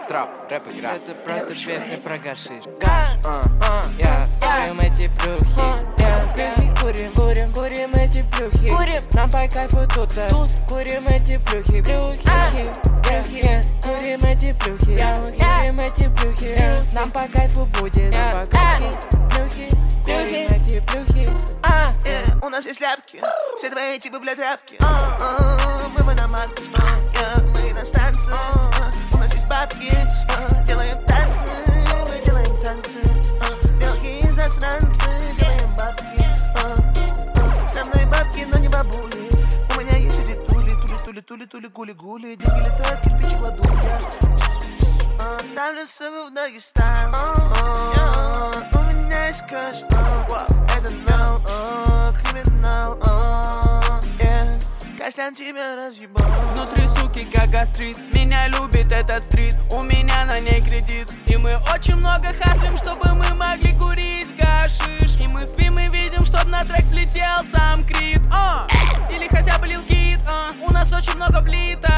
трап, рэп игра. Это просто песня про гашиш. Курим эти плюхи, курим эти плюхи. Нам по кайфу тут. Курим эти плюхи, курим эти плюхи. Нам по кайфу будет. Плюхи, курим эти плюхи. У нас есть ляпки, все твои типы, блядь, рябки. Мы на марке, мы иностранцы. У нас есть бабки, делаем танцы. Мы делаем танцы, мелкие засранцы. Делаем бабки, со мной бабки, но не бабули. У меня есть эти тули, гули-гули. Деньги летают, кирпичи кладу я. Ставлю ссылку в Дагестан. У меня есть кэш, это нал, криминал, Костян тебя разъебал. Внутри суки как гастрит, меня любит этот стрит, у меня на ней кредит. И мы очень много хаслим, чтобы мы могли курить гашиш. И мы спим и видим, чтоб на трек влетел сам Крид. Или хотя бы Lil Kid. У нас очень много плиток.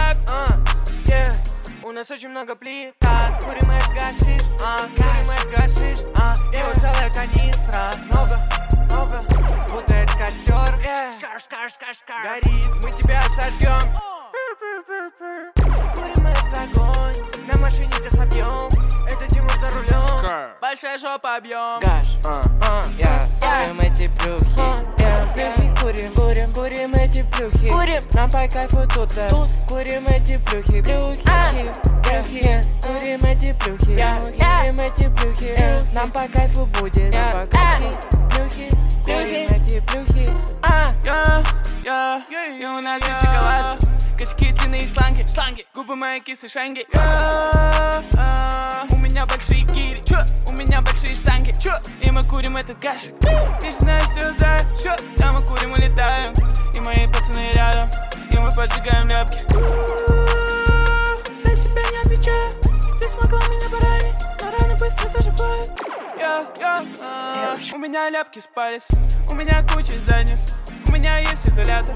У нас очень много плиток. Курим этот гашиш, курим этот гашиш. Его целая канистра. Много, будто это костер. Скар. Горит, мы тебя сожгем. Курим этот огонь, на машине тебя собьем. Это Тимур за рулем, большая жопа объем. Гаш, курим эти плюхи. Курим эти плюхи. Нам по кайфу тут. Курим эти плюхи. Курим эти плюхи. Нам по кайфу будет. Плюхи. Курим эти плюхи. И у нас есть шоколад, косяки длинные шланги, губы мои кисы шанги. У меня большие гири, у меня большие штанги, и мы курим этот гашик. Ты же знаешь, что за да мы курим, улетаем, и мои пацаны рядом, и мы поджигаем ляпки. За себя не отвечаю, ты смогла меня поранить, но раны быстро заживают. У меня ляпки с палец, у меня куча задниц, у меня есть изолятор.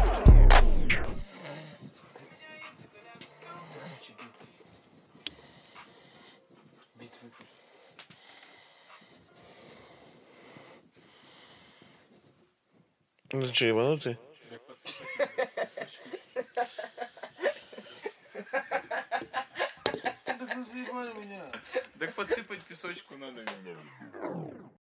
Ну что, ебанутый? Так вы заебали меня. Так подсыпать песочку надо.